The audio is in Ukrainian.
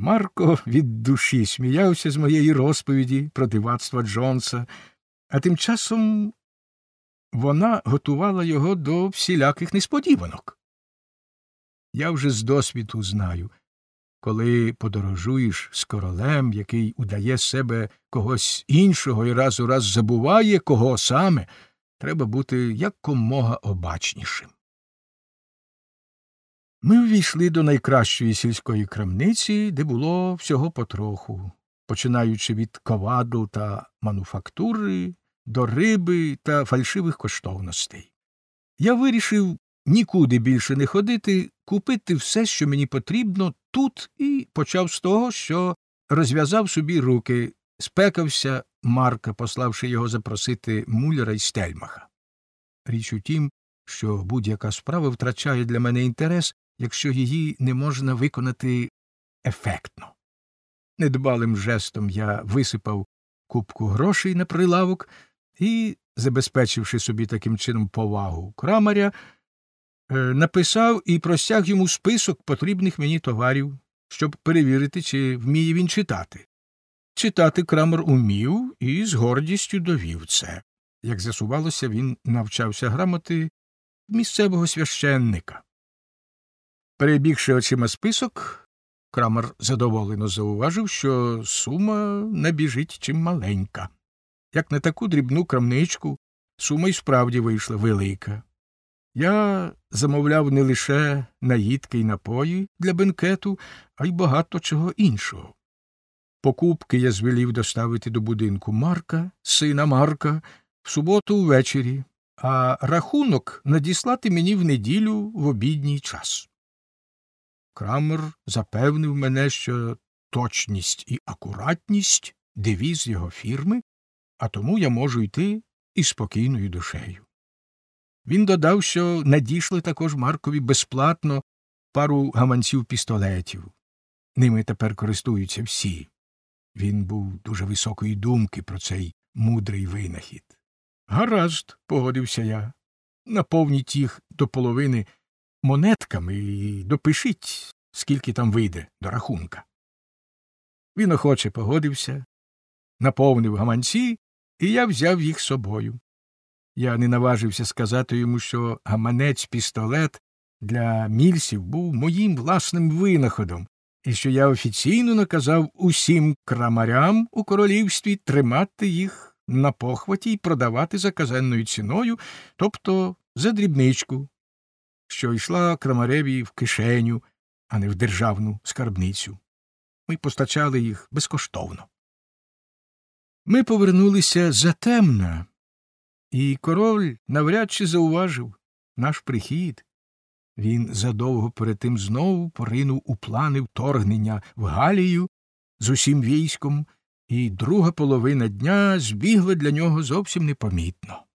Марко від душі сміявся з моєї розповіді про дивацтва Джонса, а тим часом вона готувала його до всіляких несподіванок. Я вже з досвіду знаю, коли подорожуєш з королем, який удає з себе когось іншого і раз у раз забуває, кого саме, треба бути якомога обачнішим. Ми увійшли до найкращої сільської крамниці, де було всього потроху, починаючи від ковадл та мануфактури, до риби та фальшивих коштовностей. Я вирішив нікуди більше не ходити, купити все, що мені потрібно тут, і почав з того, що розв'язав собі руки, спекався Марка, пославши його запросити Муллера й Стельмаха. Річ у тім, що будь-яка справа втрачає для мене інтерес, якщо її не можна виконати ефектно. Недбалим жестом я висипав купку грошей на прилавок і, забезпечивши собі таким чином повагу крамаря, написав і простяг йому список потрібних мені товарів, щоб перевірити, чи вміє він читати. Читати крамар умів і з гордістю довів це. Як з'ясувалося, він навчався грамоти місцевого священника. Перебігши очима список, крамар задоволено зауважив, що сума не біжить чим маленька. Як на таку дрібну крамничку, сума й справді вийшла велика. Я замовляв не лише наїдки й напої для бенкету, а й багато чого іншого. Покупки я звелів доставити до будинку Марка, сина Марка, в суботу ввечері, а рахунок надіслати мені в неділю в обідній час. Крамер запевнив мене, що точність і акуратність – девіз його фірми, а тому я можу йти із спокійною душею. Він додав, що надійшли також Маркові безплатно пару гаманців-пістолетів. Ними тепер користуються всі. Він був дуже високої думки про цей мудрий винахід. Гаразд, погодився я. Наповніть їх до половини монетками і допишіть, скільки там вийде до рахунка. Він охоче погодився, наповнив гаманці, і я взяв їх з собою. Я не наважився сказати йому, що гаманець-пістолет для мільсів був моїм власним винаходом, і що я офіційно наказав усім крамарям у королівстві тримати їх на похваті й продавати за казенною ціною, тобто за дрібничку, що йшла крамареві в кишеню, а не в державну скарбницю. Ми постачали їх безкоштовно. Ми повернулися затемна, і король навряд чи зауважив наш прихід. Він задовго перед тим знову поринув у плани вторгнення в Галію з усім військом, і друга половина дня збігла для нього зовсім непомітно.